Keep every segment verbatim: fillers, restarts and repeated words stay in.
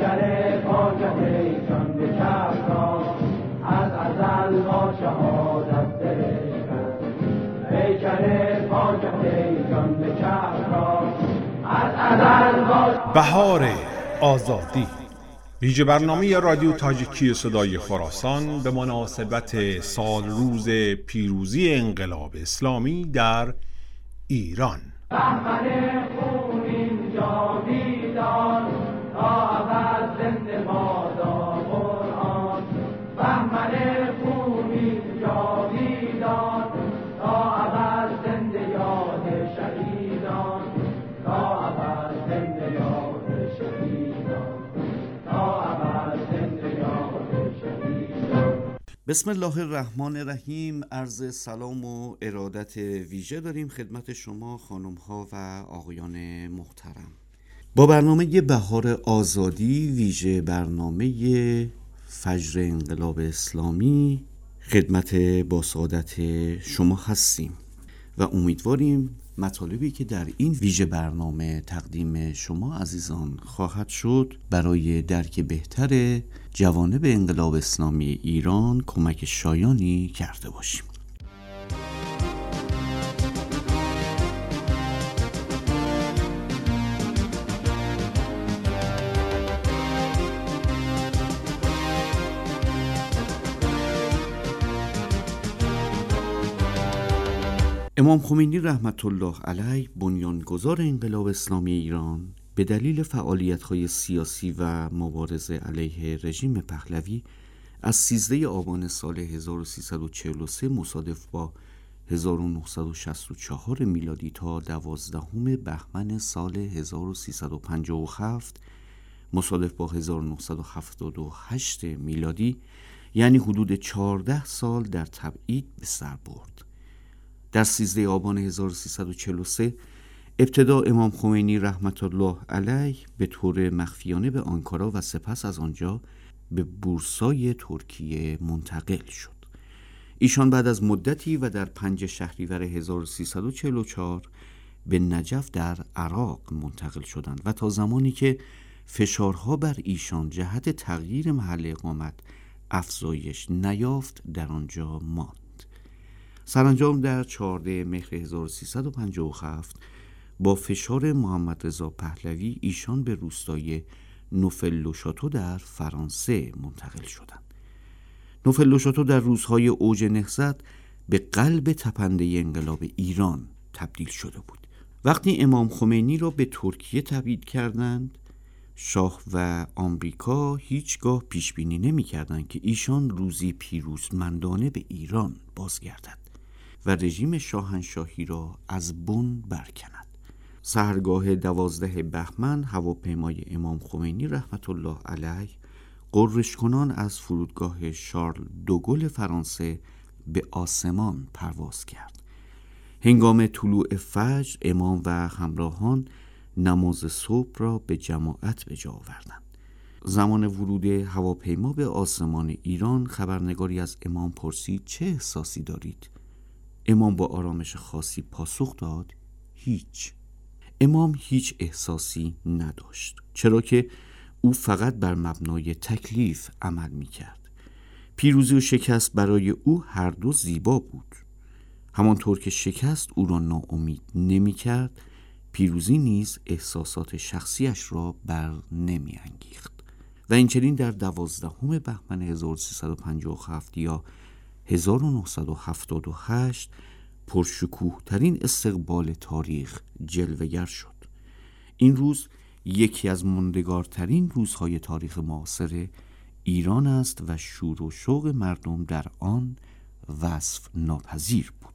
پیکر پاکت جان به چپ را از ازل با شهادت برشکن. پیکر پاکت جان به چپ را از ازل با بهار آزادی، ویژه برنامه رادیو تاجیکی صدای خراسان به مناسبت سال روز پیروزی انقلاب اسلامی در ایران. بهمن خونین جاویدان تا ابد زنده بادا قرآن. بهمن خونین جاویدان تا ابد زنده یاد شهیدان. تا ابد زنده یاد شهیدان. تا ابد زنده یاد شهیدان. بسم الله الرحمن الرحیم. عرض سلام و ارادت ویژه داریم خدمت شما خانم ها و آقایان محترم. با برنامه بهار آزادی، ویژه برنامه فجر انقلاب اسلامی، خدمت با سعادت شما هستیم و امیدواریم مطالبی که در این ویژه برنامه تقدیم شما عزیزان خواهد شد برای درک بهتر جوانب انقلاب اسلامی ایران کمک شایانی کرده باشیم. امام خمینی رحمت الله علیه بنیانگذار انقلاب اسلامی ایران به دلیل فعالیت‌های سیاسی و مبارزه علیه رژیم پهلوی از سیزده آبان سال هزار و سیصد و چهل و سه مصادف با هزار و نهصد و شصت و چهار میلادی تا دوازدهم بهمن سال هزار و سیصد و پنجاه و هفت مصادف با هزار و نهصد و هفتاد و هشت میلادی، یعنی حدود چهارده سال در تبعید به سر برد. در سیزده آبان هزار و سیصد و چهل و سه ابتدا امام خمینی رحمت الله علیه به طور مخفیانه به آنکارا و سپس از آنجا به بورسای ترکیه منتقل شد. ایشان بعد از مدتی و در پنج شهریور هزار و سیصد و چهل و چهار به نجف در عراق منتقل شدند و تا زمانی که فشارها بر ایشان جهت تغییر محل اقامت افزایش نیافت در آنجا ماند. سرانجام در چهاردهم مهر هزار و سیصد و پنجاه و هفت با فشار محمد رضا پهلوی ایشان به روستای نوفل-لوشاتو در فرانسه منتقل شدند. نوفل-لوشاتو در روزهای اوج نهضت به قلب تپنده انقلاب ایران تبدیل شده بود. وقتی امام خمینی را به ترکیه تبعید کردند، شاه و آمریکا هیچگاه پیش بینی نمی کردند که ایشان روزی پیروزمندانه به ایران بازگردد و رژیم شاهنشاهی را از بن برکند. سحرگاه دوازده بهمن هواپیمای امام خمینی رحمت الله علیه غرش کنان از فرودگاه شارل دوگل فرانسه به آسمان پرواز کرد. هنگام طلوع فجر امام و همراهان نماز صبح را به جماعت به جا آوردند. زمان ورود هواپیما به آسمان ایران خبرنگاری از امام پرسید چه احساسی دارید؟ امام با آرامش خاصی پاسخ داد هیچ. امام هیچ احساسی نداشت، چرا که او فقط بر مبنای تکلیف عمل می کرد. پیروزی و شکست برای او هر دو زیبا بود. همانطور که شکست او را ناامید نمی کرد، پیروزی نیز احساسات شخصیش را بر نمی انگیخت. و اینچنین در دوازدهم بهمن هزار و سیصد و پنجاه و هفت یا هزار و نهصد و هفتاد و هشت پرشکوه ترین استقبال تاریخ جلوه‌گر شد. این روز یکی از ماندگارترین روزهای تاریخ معاصر ایران است و شور و شوق مردم در آن وصف ناپذیر بود.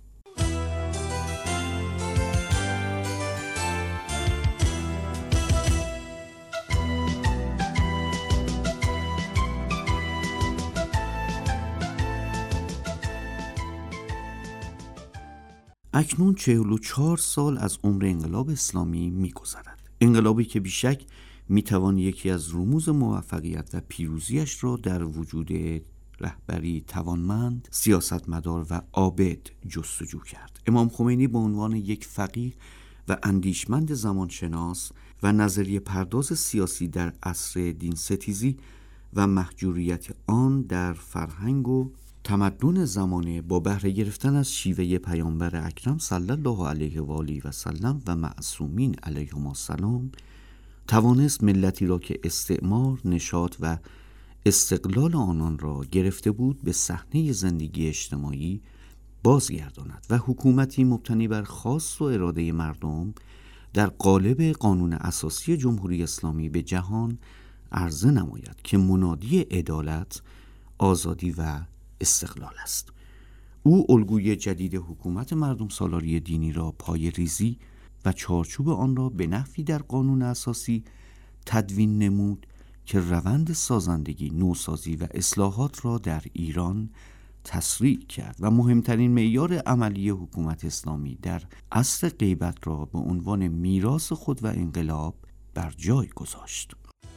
اکنون چهل و چهار سال از عمر انقلاب اسلامی می‌گذرد. انقلابی که بیشک میتوان یکی از رموز موفقیت و پیروزیش را در وجود رهبری توانمند، سیاستمدار و عابد جستجو کرد. امام خمینی به عنوان یک فقیه و اندیشمند زمانشناس و نظریه پرداز سیاسی در عصر دین ستیزی و محجوریت آن در فرهنگ و تمدن زمانه با بهره گرفتن از شیوه پیامبر اکرم صلی الله علیه و آله و سلم و معصومین علیهم السلام توانست ملتی را که استعمار، نشاط و استقلال آنان را گرفته بود به صحنه زندگی اجتماعی بازگرداند و حکومتی مبتنی بر خواست و اراده مردم در قالب قانون اساسی جمهوری اسلامی به جهان عرضه نماید که منادی عدالت، آزادی و استقلال است. او الگوی جدید حکومت مردم سالاری دینی را پای ریزی و چارچوب آن را به نحوی در قانون اساسی تدوین نمود که روند سازندگی، نوسازی و اصلاحات را در ایران تسریع کرد و مهمترین معیار عملی حکومت اسلامی در عصر غیبت را به عنوان میراث خود و انقلاب بر جای گذاشت.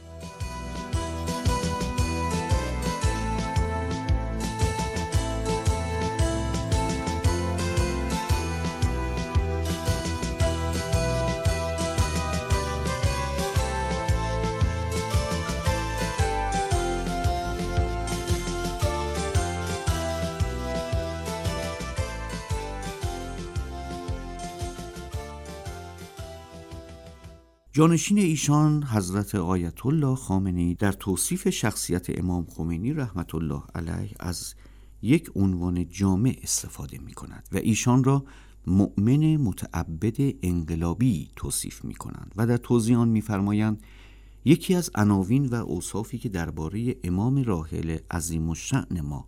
جانشین ایشان حضرت آیت الله خامنه‌ای در توصیف شخصیت امام خمینی رحمت الله علیه از یک عنوان جامع استفاده می کند و ایشان را مؤمن متعبد انقلابی توصیف می کنند و در توضیح آن می فرمایند یکی از عناوین و اوصافی که درباره امام راحل عظیم الشأن ما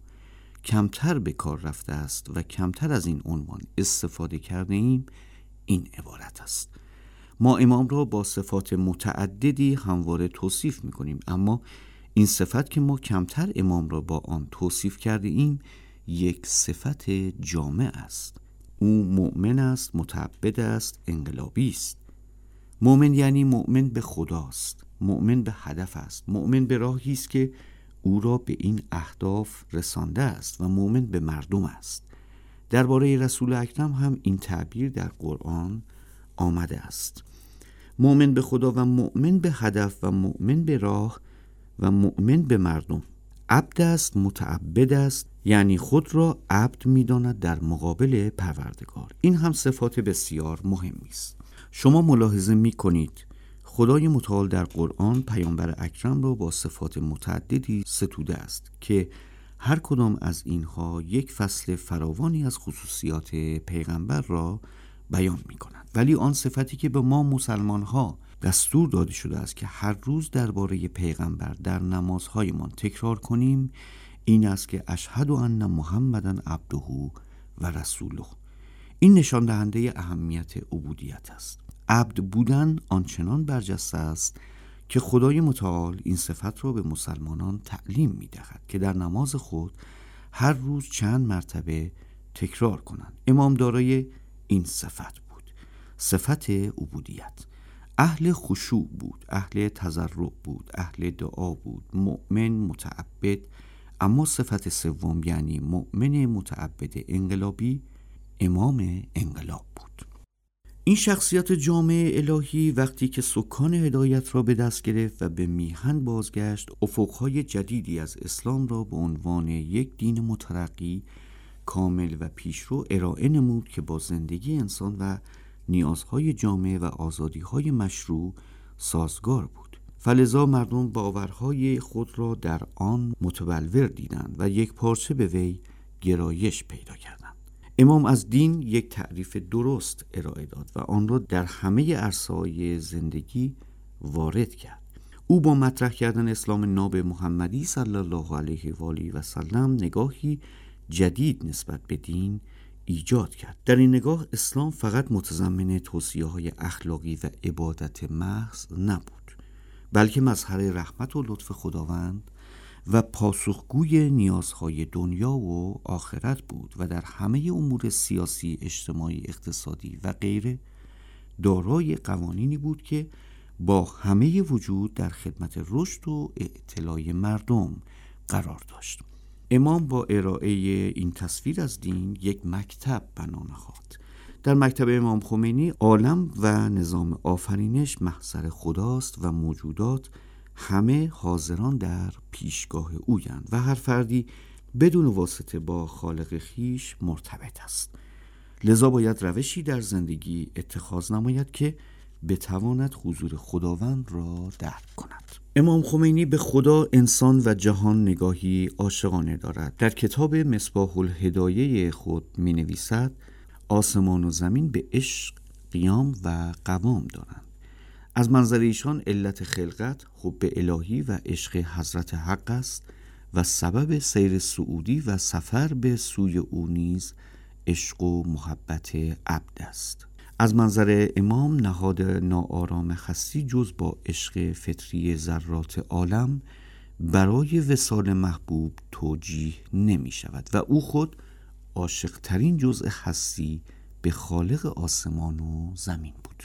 کمتر به کار رفته است و کمتر از این عنوان استفاده کرده ایم این عبارت است: ما امام را با صفات متعددی همواره توصیف می‌کنیم، اما این صفت که ما کمتر امام را با آن توصیف کرده ایم یک صفت جامع است. او مؤمن است، متعبد است، انقلابی است. مؤمن یعنی مؤمن به خداست، مؤمن به هدف است، مؤمن به راهی است که او را به این اهداف رسانده است و مؤمن به مردم است. درباره رسول اکرم هم این تعبیر در قرآن آمده است: مؤمن به خدا و مؤمن به هدف و مؤمن به راه و مؤمن به مردم. عبد است، متعبد است، یعنی خود را عبد می‌داند در مقابل پروردگار. این هم صفات بسیار مهمی است. شما ملاحظه می‌کنید خدای متعال در قرآن پیامبر اکرم را با صفات متعددی ستوده است که هر کدام از اینها یک فصل فراوانی از خصوصیات پیغمبر را بیان می‌کند. ولی آن صفتی که به ما مسلمان‌ها دستور داده شده است که هر روز درباره پیغمبر در نمازهایمان تکرار کنیم این است که اشهد ان محمدن عبده و رسوله. این نشان دهنده اهمیت عبودیت است. عبد بودن آنچنان برجسته است که خدای متعال این صفت را به مسلمانان تعلیم می‌دهد که در نماز خود هر روز چند مرتبه تکرار کنند. امام دارای این صفت بود، صفت عبودیت. اهل خشوع بود، اهل تضرع بود، اهل دعا بود، مؤمن متعبد. اما صفت سوم یعنی مؤمن متعبد انقلابی امام انقلاب بود. این شخصیت جامع الهی وقتی که سکان هدایت را به دست گرفت و به میهن بازگشت، افقهای جدیدی از اسلام را به عنوان یک دین مترقی، کامل و پیشرو ارائه نمود که با زندگی انسان و نیازهای جامعه و آزادیهای مشروع سازگار بود. فلذا مردم باورهای خود را در آن متبلور دیدند و یک پارچه به وی گرایش پیدا کردند. امام از دین یک تعریف درست ارائه داد و آن را در همه عرصه‌های زندگی وارد کرد. او با مطرح کردن اسلام ناب محمدی صلی الله علیه و آله و سلم نگاهی جدید نسبت به دین ایجاد کرد. در این نگاه اسلام فقط متضمن توصیه‌های اخلاقی و عبادت محض نبود، بلکه مظهر رحمت و لطف خداوند و پاسخگوی نیازهای دنیا و آخرت بود و در همه امور سیاسی، اجتماعی، اقتصادی و غیره دارای قوانینی بود که با همه وجود در خدمت رشد و اعتلای مردم قرار داشت. امام با ارائه این تصویر از دین یک مکتب بنا نهاد. در مکتب امام خمینی عالم و نظام آفرینش محضر خداست و موجودات همه حاضران در پیشگاه اویند و هر فردی بدون واسطه با خالق خیش مرتبط است. لذا باید روشی در زندگی اتخاذ نماید که بتواند حضور خداوند را درک کند. امام خمینی به خدا، انسان و جهان نگاهی عاشقانه دارد. در کتاب مصباح الهدایه خود می نویسد آسمان و زمین به عشق قیام و قوام دارند. از منظر ایشان علت خلقت حب الهی و عشق حضرت حق است و سبب سیر سعودی و سفر به سوی او نیز عشق و محبت عبد است. از منظر امام نهاد ناآرام هستی جز با عشق فطری ذرات عالم برای وصال محبوب توجیه نمی شود و او خود عاشق ترین جزء هستی به خالق آسمان و زمین بود.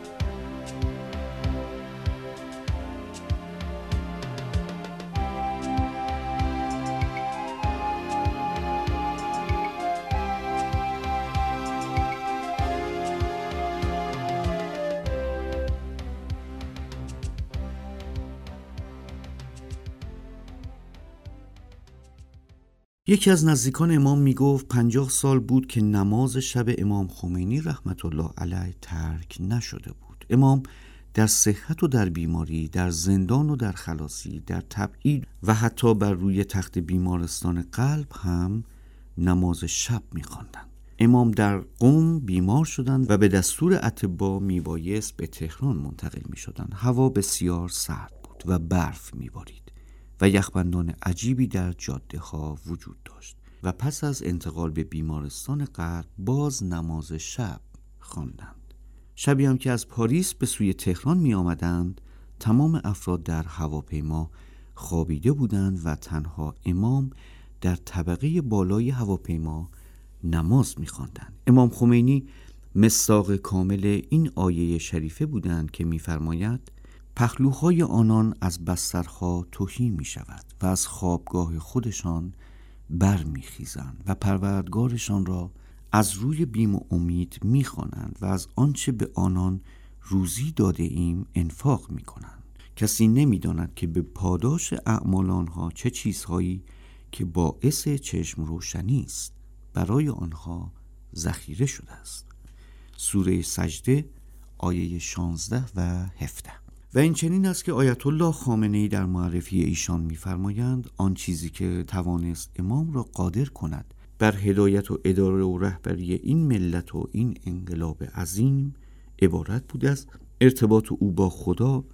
یکی از نزدیکان امام می گفت پنجاه سال بود که نماز شب امام خمینی رحمت الله علیه ترک نشده بود. امام در صحت و در بیماری، در زندان و در خلاصی، در تبعید و حتی بر روی تخت بیمارستان قلب هم نماز شب می خواندند. امام در قم بیمار شدند و به دستور اطباء می بایست به تهران منتقل می شدند. هوا بسیار سرد بود و برف می بارید و یخبندان عجیبی در جاده ها وجود داشت و پس از انتقال به بیمارستان قلب باز نماز شب خواندند. شبی هم که از پاریس به سوی تهران می آمدند تمام افراد در هواپیما خوابیده بودند و تنها امام در طبقه بالای هواپیما نماز می خواندند. امام خمینی مصداق کامل این آیه شریفه بودند که می فرماید پهلوهای آنان از بسترها تهی می شود و از خوابگاه خودشان بر می خیزند و پروردگارشان را از روی بیم و امید می خوانند و از آنچه به آنان روزی داده ایم انفاق می کنند. کسی نمی داند که به پاداش اعمال آنها چه چیزهایی که باعث چشم روشنی است برای آنها ذخیره شده است. سوره سجده آیه شانزده و هفده. و این چنین است که آیت الله خامنه‌ای در معرفی ایشان می‌فرمایند آن چیزی که توانست امام را قادر کند بر هدایت و اداره و رهبری این ملت و این انقلاب عظیم عبارت بود از ارتباط او با خدا،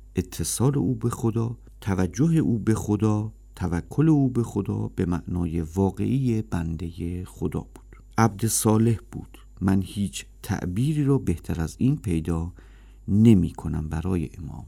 اتصال او به خدا، توجه او به خدا، توکل او به خدا به معنای واقعی بنده خدا بود. عبد صالح بود. من هیچ تعبیری را بهتر از این پیدا نمی کنم برای امام.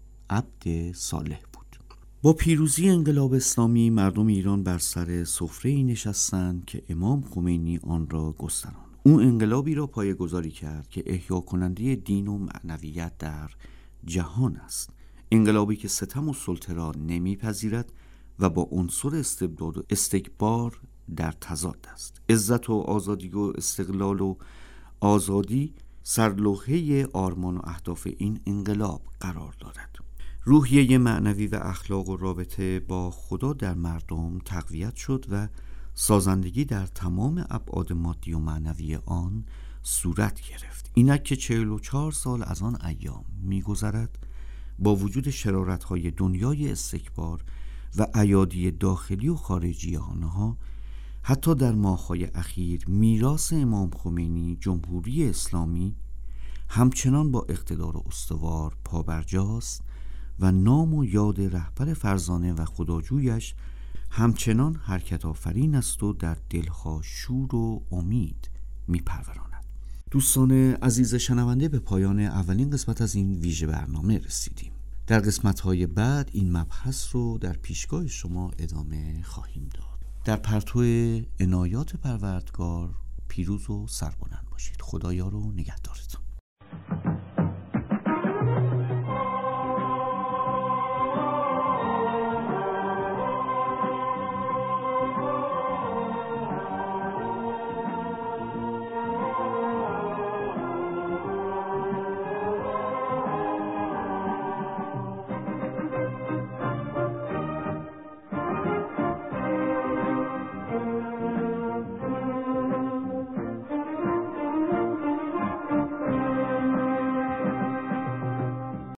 عبد صالح بود. با پیروزی انقلاب اسلامی مردم ایران بر سر سفره‌ای نشستند که امام خمینی آن را گستراند. او انقلابی را پایه‌گذاری کرد که احیا کننده دین و معنویت در جهان است. انقلابی که ستم و سلطه را نمیپذیرد و با عنصر استبداد و استکبار در تضاد است. عزت و آزادی و استقلال و آزادی سرلوحه آرمان و اهداف این انقلاب قرار دارد. روحیه معنوی و اخلاق و رابطه با خدا در مردم تقویت شد و سازندگی در تمام ابعاد مادی و معنوی آن صورت گرفت. اینک که چهل و چهار سال از آن ایام می‌گذرد، با وجود شرارت‌های دنیای استکبار و ایادی داخلی و خارجی آنها، حتی در ماه‌های اخیر میراث امام خمینی جمهوری اسلامی همچنان با اقتدار استوار پابرجاست و نام و یاد رهبر فرزانه و خداجویش همچنان حرکت آفرین است و در دلها شور و امید میپروراند. دوستان عزیز شنونده، به پایان اولین قسمت از این ویژه برنامه رسیدیم. در قسمت‌های بعد این مبحث رو در پیشگاه شما ادامه خواهیم داد. در پرتو عنایات پروردگار پیروز و سربلند باشید. خدایا رو نگهدارتون.